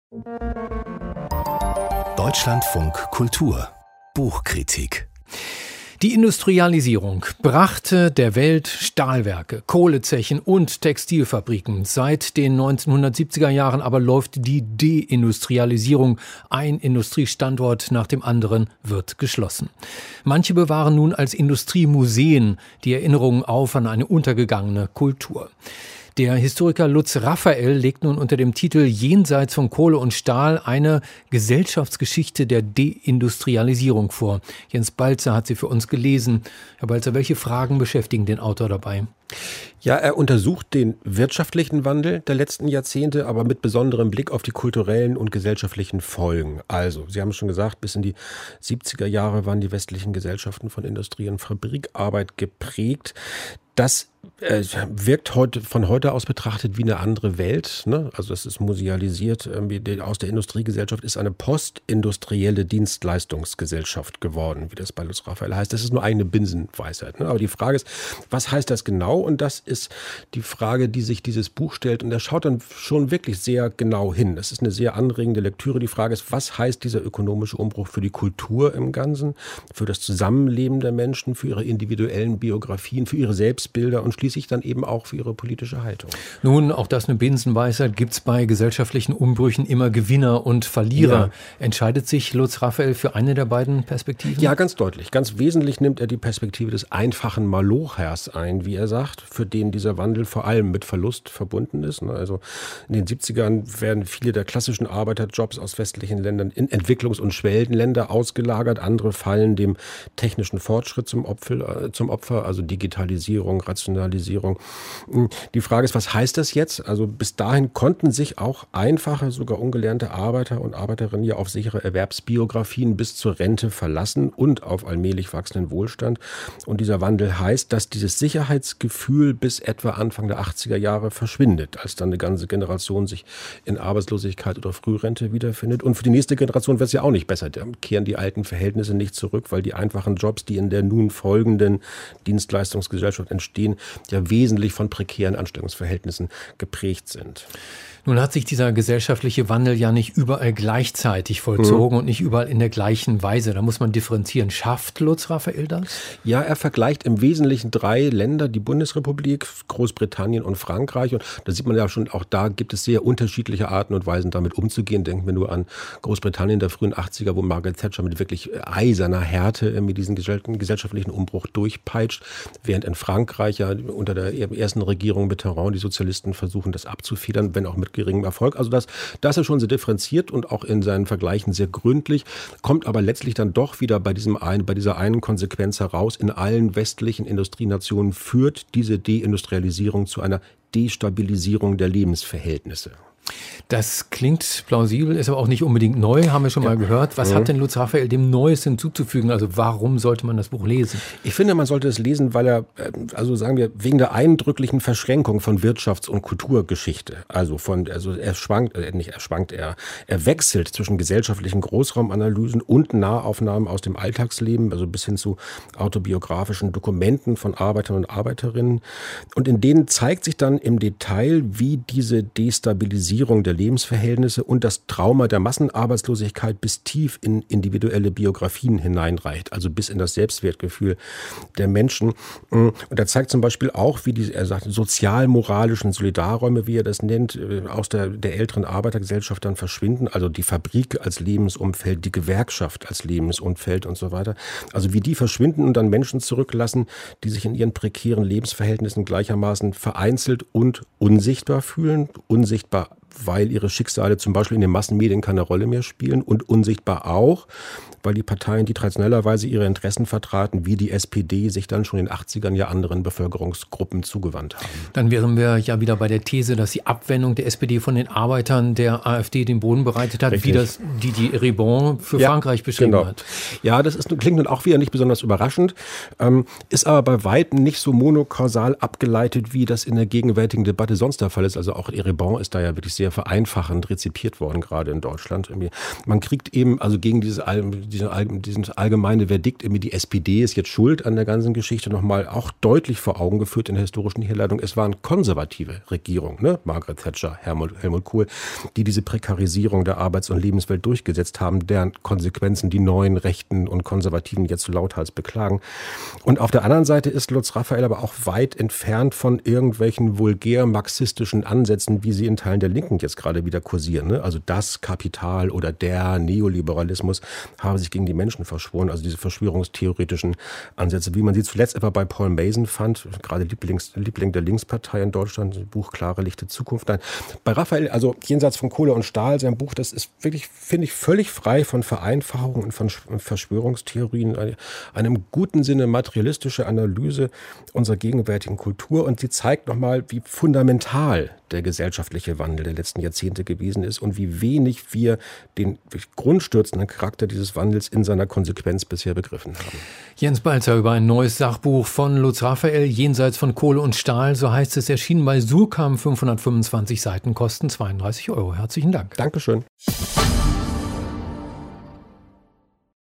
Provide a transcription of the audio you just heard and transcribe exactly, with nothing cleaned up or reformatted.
Deutschlandfunk Kultur Buchkritik. Die Industrialisierung brachte der Welt Stahlwerke, Kohlezechen und Textilfabriken. Seit den neunzehnhundertsiebziger Jahren aber läuft die Deindustrialisierung. Ein Industriestandort nach dem anderen wird geschlossen. Manche bewahren nun als Industriemuseen die Erinnerungen auf an eine untergegangene Kultur. Der Historiker Lutz Raphael legt nun unter dem Titel Jenseits von Kohle und Stahl eine Gesellschaftsgeschichte der Deindustrialisierung vor. Jens Balzer hat sie für uns gelesen. Herr Balzer, welche Fragen beschäftigen den Autor dabei? Ja, er untersucht den wirtschaftlichen Wandel der letzten Jahrzehnte, aber mit besonderem Blick auf die kulturellen und gesellschaftlichen Folgen. Also, Sie haben es schon gesagt, bis in die siebziger Jahre waren die westlichen Gesellschaften von Industrie- und Fabrikarbeit geprägt. Das äh, wirkt heute von heute aus betrachtet wie eine andere Welt, ne? Also das ist musealisiert. Äh, aus der Industriegesellschaft ist eine postindustrielle Dienstleistungsgesellschaft geworden, wie das bei Lutz Raphael heißt. Das ist nur eine Binsenweisheit, ne? Aber die Frage ist, was heißt das genau? Und das ist die Frage, die sich dieses Buch stellt. Und er schaut dann schon wirklich sehr genau hin. Das ist eine sehr anregende Lektüre. Die Frage ist, was heißt dieser ökonomische Umbruch für die Kultur im Ganzen, für das Zusammenleben der Menschen, für ihre individuellen Biografien, für ihre Selbstbilder und schließlich dann eben auch für ihre politische Haltung. Nun, auch das eine Binsenweisheit, gibt es bei gesellschaftlichen Umbrüchen immer Gewinner und Verlierer. Ja. Entscheidet sich Lutz Raphael für eine der beiden Perspektiven? Ja, ganz deutlich. Ganz wesentlich nimmt er die Perspektive des einfachen Malochers ein, wie er sagt, für den dieser Wandel vor allem mit Verlust verbunden ist. Also in den siebzigern werden viele der klassischen Arbeiterjobs aus westlichen Ländern in Entwicklungs- und Schwellenländer ausgelagert. Andere fallen dem technischen Fortschritt zum Opfer, zum Opfer, also Digitalisierung, Rationalisierung. Die Frage ist, was heißt das jetzt? Also bis dahin konnten sich auch einfache, sogar ungelernte Arbeiter und Arbeiterinnen ja auf sichere Erwerbsbiografien bis zur Rente verlassen und auf allmählich wachsenden Wohlstand. Und dieser Wandel heißt, dass dieses Sicherheitsgefühl bis etwa Anfang der achtziger Jahre verschwindet, als dann eine ganze Generation sich in Arbeitslosigkeit oder Frührente wiederfindet. Und für die nächste Generation wird es ja auch nicht besser. Da kehren die alten Verhältnisse nicht zurück, weil die einfachen Jobs, die in der nun folgenden Dienstleistungsgesellschaft entstehen, ja wesentlich von prekären Anstellungsverhältnissen geprägt sind. Nun hat sich dieser gesellschaftliche Wandel ja nicht überall gleichzeitig vollzogen mhm. und nicht überall in der gleichen Weise. Da muss man differenzieren. Schafft Lutz Raphael das? Ja, er vergleicht im Wesentlichen drei Länder, die Bundesrepublik, Großbritannien und Frankreich. Und da sieht man ja schon, auch da gibt es sehr unterschiedliche Arten und Weisen, damit umzugehen. Denken wir nur an Großbritannien der frühen achtziger, wo Margaret Thatcher mit wirklich eiserner Härte mit diesen gesellschaftlichen Umbruch durchpeitscht. Während in Frankreich ja unter der ersten Regierung Mitterrand die Sozialisten versuchen, das abzufedern, wenn auch mit geringem Erfolg. Also das, das ist schon sehr differenziert und auch in seinen Vergleichen sehr gründlich, kommt aber letztlich dann doch wieder bei diesem einen, bei dieser einen Konsequenz heraus. In allen westlichen Industrienationen führt diese Deindustrialisierung zu einer Destabilisierung der Lebensverhältnisse. Das klingt plausibel, ist aber auch nicht unbedingt neu, haben wir schon ja. mal gehört. Was mhm. hat denn Lutz Raphael dem Neues hinzuzufügen? Also warum sollte man das Buch lesen? Ich finde, man sollte es lesen, weil er, also sagen wir, wegen der eindrücklichen Verschränkung von Wirtschafts- und Kulturgeschichte. Also von, also er schwankt, äh, nicht er schwankt, er, er wechselt zwischen gesellschaftlichen Großraumanalysen und Nahaufnahmen aus dem Alltagsleben, also bis hin zu autobiografischen Dokumenten von Arbeitern und Arbeiterinnen. Und in denen zeigt sich dann im Detail, wie diese Destabilisierung der Lebensverhältnisse und das Trauma der Massenarbeitslosigkeit bis tief in individuelle Biografien hineinreicht, also bis in das Selbstwertgefühl der Menschen. Und er zeigt zum Beispiel auch, wie die, er sagt, sozial-moralischen Solidarräume, wie er das nennt, aus der, der älteren Arbeitergesellschaft dann verschwinden, also die Fabrik als Lebensumfeld, die Gewerkschaft als Lebensumfeld und so weiter. Also wie die verschwinden und dann Menschen zurücklassen, die sich in ihren prekären Lebensverhältnissen gleichermaßen vereinzelt und unsichtbar fühlen, unsichtbar, weil ihre Schicksale zum Beispiel in den Massenmedien keine Rolle mehr spielen und unsichtbar auch, weil die Parteien, die traditionellerweise ihre Interessen vertraten, wie die S P D, sich dann schon in den achtzigern ja anderen Bevölkerungsgruppen zugewandt haben. Dann wären wir ja wieder bei der These, dass die Abwendung der S P D von den Arbeitern der AfD den Boden bereitet hat, Richtig. wie das die, die Ribon für ja, Frankreich beschrieben genau. hat. Ja, das ist, klingt nun auch wieder nicht besonders überraschend, ähm, ist aber bei weitem nicht so monokausal abgeleitet, wie das in der gegenwärtigen Debatte sonst der Fall ist. Also auch Ribon ist da ja wirklich sehr vereinfachend rezipiert worden, gerade in Deutschland. Man kriegt eben, also gegen diese, diese, dieses allgemeine Verdikt, irgendwie die S P D ist jetzt schuld an der ganzen Geschichte, nochmal auch deutlich vor Augen geführt in der historischen Herleitung. Es waren konservative Regierungen, ne? Margaret Thatcher, Helmut, Helmut Kohl, die diese Prekarisierung der Arbeits- und Lebenswelt durchgesetzt haben, deren Konsequenzen die neuen Rechten und Konservativen jetzt lauthals beklagen. Und auf der anderen Seite ist Lutz Raphael aber auch weit entfernt von irgendwelchen vulgär marxistischen Ansätzen, wie sie in Teilen der Linken jetzt gerade wieder kursieren. Ne? Also das Kapital oder der Neoliberalismus habe sich gegen die Menschen verschworen. Also diese verschwörungstheoretischen Ansätze, wie man sie zuletzt etwa bei Paul Mason fand, gerade Lieblings, Liebling der Linkspartei in Deutschland, Buch Klare, lichte Zukunft. Nein, bei Raphael, also jenseits von Kohle und Stahl, sein Buch, das ist wirklich, finde ich, völlig frei von Vereinfachungen und von Verschwörungstheorien, einem guten Sinne materialistische Analyse unserer gegenwärtigen Kultur, und sie zeigt nochmal, wie fundamental der gesellschaftliche Wandel der letzten Jahrzehnte gewesen ist und wie wenig wir den grundstürzenden Charakter dieses Wandels in seiner Konsequenz bisher begriffen haben. Jens Balzer über ein neues Sachbuch von Lutz Raphael, Jenseits von Kohle und Stahl, so heißt es, erschienen bei Suhrkamp, fünfhundertfünfundzwanzig Seiten, kosten zweiunddreißig Euro. Herzlichen Dank. Dankeschön.